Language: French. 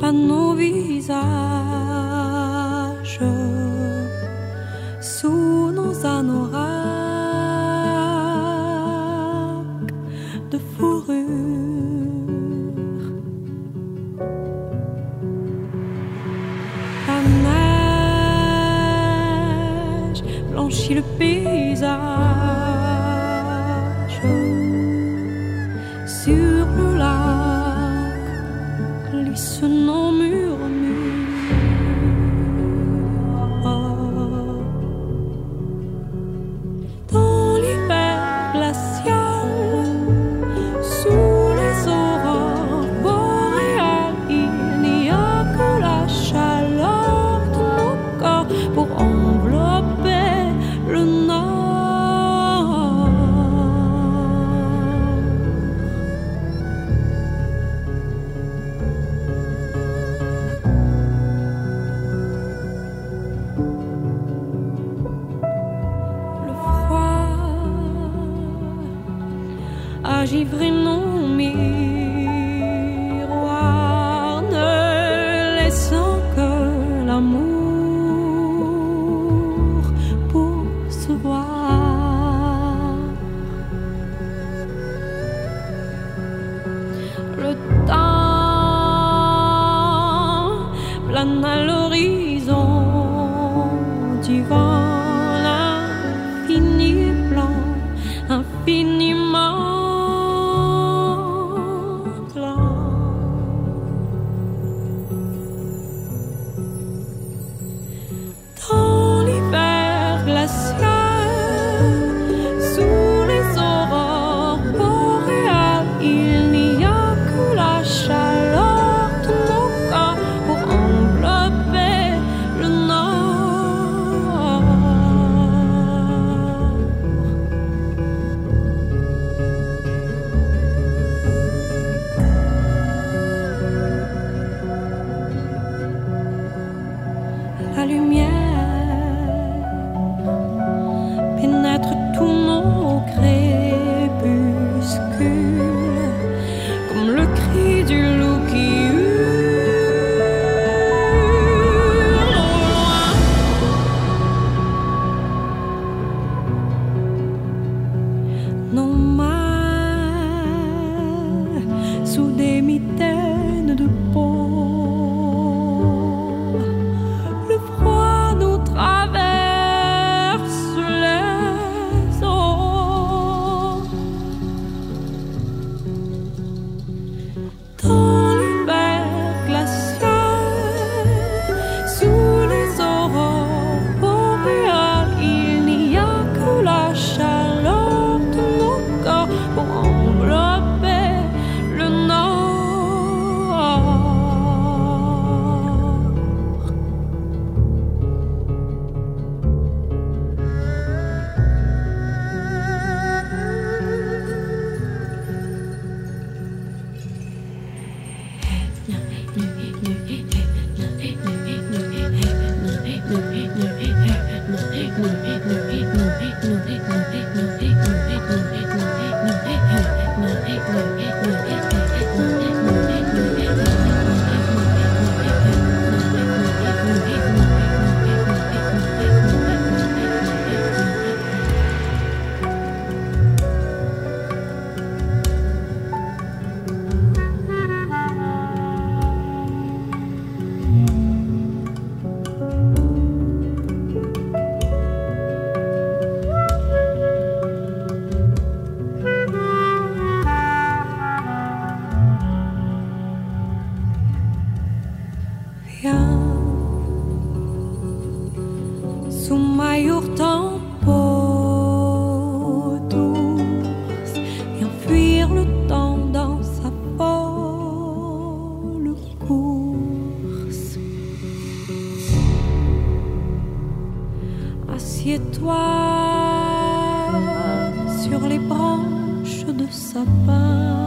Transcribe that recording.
à nos visages, sous nos anoraks de fourrure. La neige blanchit le paysage, sur le lac glissent nos murmures. Dans l'hiver glacial, sous les aurores boréales, il n'y a que la chaleur de nos corps pour envelopper le nord. Le froid a givré nos miroirs, ne laissant que l'amour pour se voir. Le temps plane à l'horizon du vent, l'infini est blanc, infiniment blanc. Dans l'hiver glacial, sous les aurores boréales, il n'y a que la chaleur de nos corps pour envelopper le nord. La lumière pénètre tous nos crépuscules, comme le cri du loup qui hurle au loin. Nos mains sous des mitaines de peau, le froid nous traverse les os. Dans l'hiver glacial, sous les aurores boréales, il n'y a que la chaleur de nos corps pour envelopper le nord. Viens sous ma yourte en peau douce, viens fuir le temps dans sa folle course. Assieds-toi sur les branches de sapin,